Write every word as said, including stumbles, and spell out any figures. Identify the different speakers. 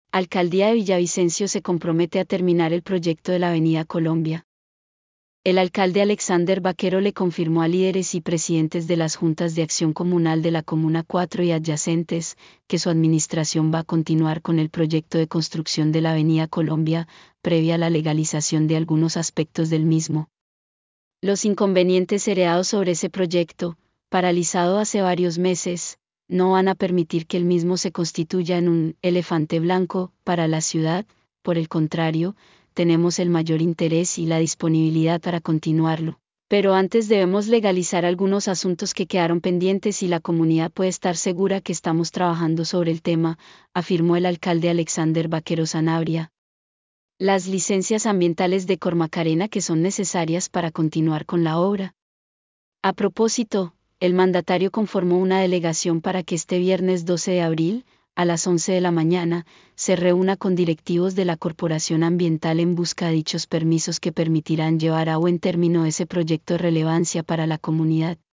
Speaker 1: Alcaldía de Villavicencio se compromete a terminar el proyecto de la Avenida Colombia. El alcalde Alexander Vaquero le confirmó a líderes y presidentes de las juntas de acción comunal de la Comuna cuatro y adyacentes, que su administración va a continuar con el proyecto de construcción de la Avenida Colombia, previa a la legalización de algunos aspectos del mismo. Los inconvenientes heredados sobre ese proyecto, paralizado hace varios meses, no van a permitir que el mismo se constituya en un elefante blanco para la ciudad. Por el contrario, tenemos el mayor interés y la disponibilidad para continuarlo. Pero antes debemos legalizar algunos asuntos que quedaron pendientes y la comunidad puede estar segura que estamos trabajando sobre el tema, afirmó el alcalde Alexander Vaquero Sanabria. Las licencias ambientales de Cormacarena que son necesarias para continuar con la obra. A propósito, el mandatario conformó una delegación para que este viernes doce de abril, a las once de la mañana, se reúna con directivos de la Corporación Ambiental en busca de dichos permisos que permitirán llevar a buen término ese proyecto de relevancia para la comunidad.